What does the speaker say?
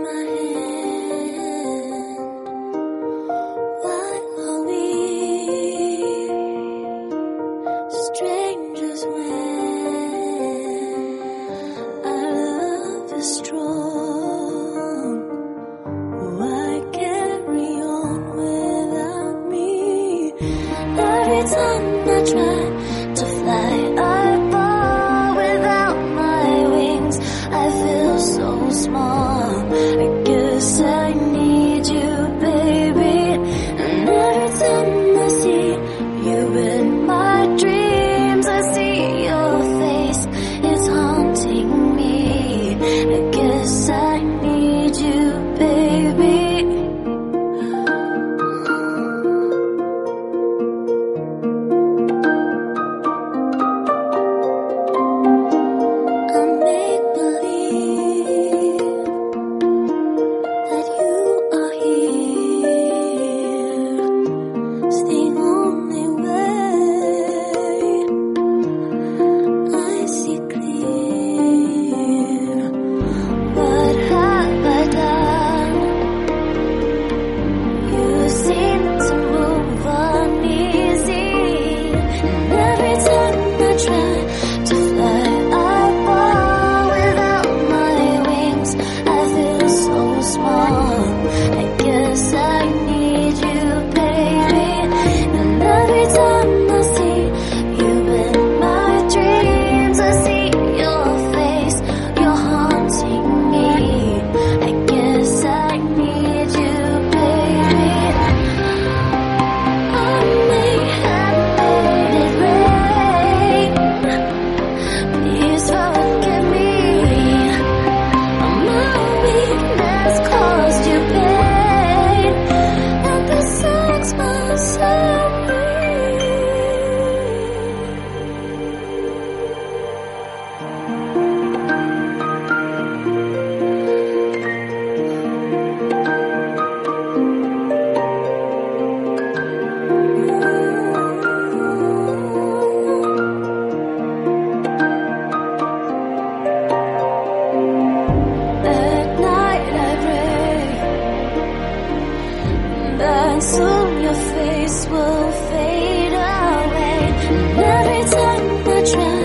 my hand. Why are we strangers when our love is strong? Why carry on without me? Every time I try to fly, I fall without my wings. I feel so small. I guess I need you, baby. And every time I see you in my dreams, I see your face. It's haunting me. I guess I need you, baby. Soon your face will fade away. And every time I try